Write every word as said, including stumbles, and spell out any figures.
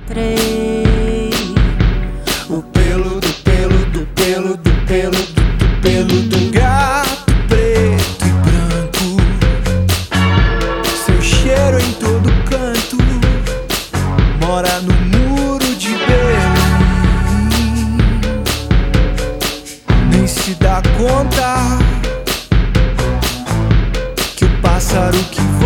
encontrei. O pelo do pelo do pelo do pelo do, do pelo do gato preto e branco. Seu cheiro em todo canto, mora no muro de Berlim. Nem se dá conta que o pássaro que